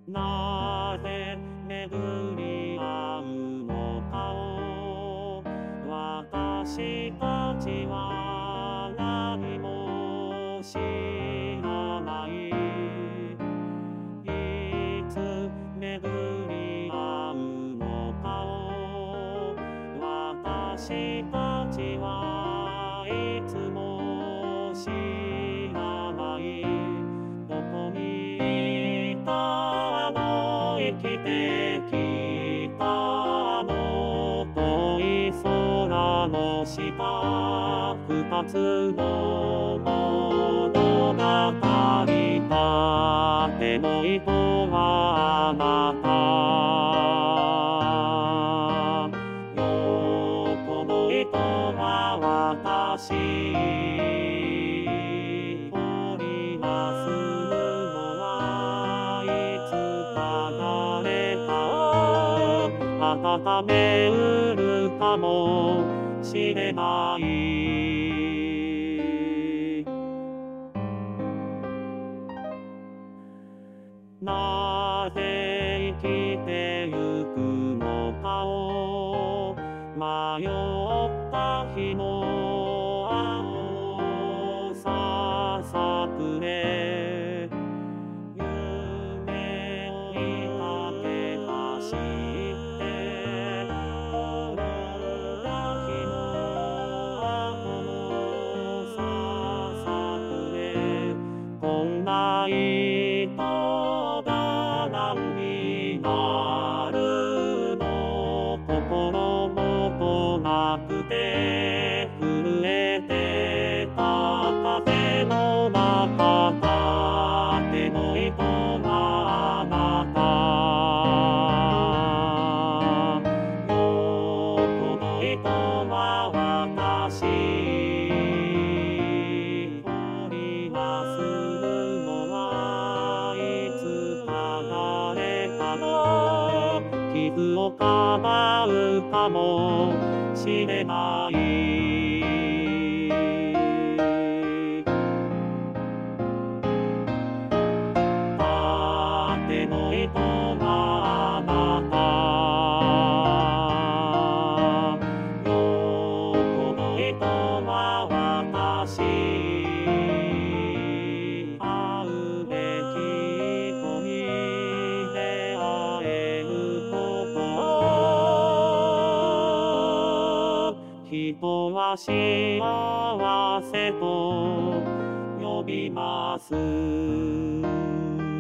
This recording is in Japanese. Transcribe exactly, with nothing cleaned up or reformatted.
なぜ巡り合うのかを私たちは何も知らない。いつ巡り合うのかを私たちはいつも知らない。どこにいたの生きてきたの遠い空の下二つの物語縦の糸はあなた横の糸は私織りなすのはいつか誰かを温めうるかもしれない。なぜ生きてゆくのかを迷った日の青ささくれ夢を追いかけ走って転んだ日の後のささくれこんな糸が何になるの心もとなくて震えてた風の中縦の糸はあなた横の糸は私織りなすのはいつか誰かの傷をかばうかもしれない。縦の糸はあなた横の糸は私会うべき人に出会えることを人は幸せと呼びます。